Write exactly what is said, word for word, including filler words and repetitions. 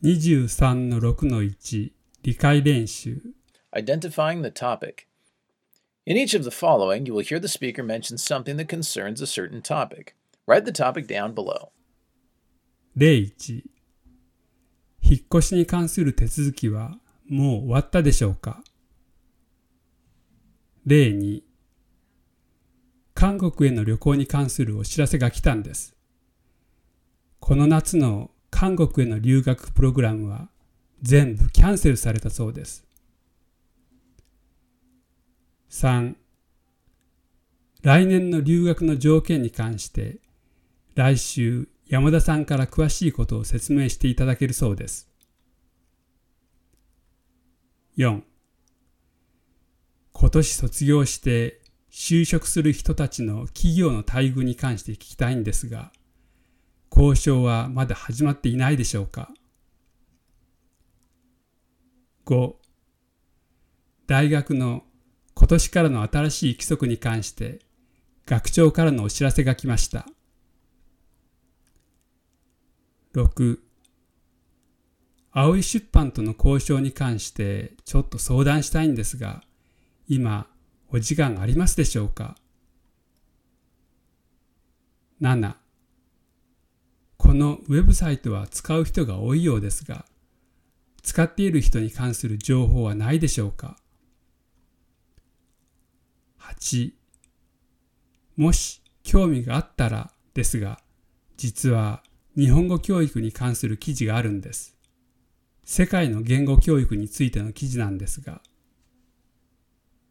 にじゅうさんのろくのいち 理解練習 Identifying the topic. In each of the following, you will hear the speaker mention something that concerns a certain topic. Write the topic down below. 例いち、引っ越しに関する手続きはもう終わったでしょうか。例に、韓国への旅行に関するお知らせが来たんです。この夏の韓国への留学プログラムは全部キャンセルされたそうです。さん、来年の留学の条件に関して来週山田さんから詳しいことを説明していただけるそうです。よん、今年卒業して就職する人たちの企業の待遇に関して聞きたいんですが、交渉はまだ始まっていないでしょうか。ご、大学の今年からの新しい規則に関して学長からのお知らせが来ました。ろく、青い出版との交渉に関してちょっと相談したいんですが、今お時間ありますでしょうか。なな、このウェブサイトは使う人が多いようですが、使っている人に関する情報はないでしょうか。はち、もし興味があったらですが、実は日本語教育に関する記事があるんです。世界の言語教育についての記事なんですが、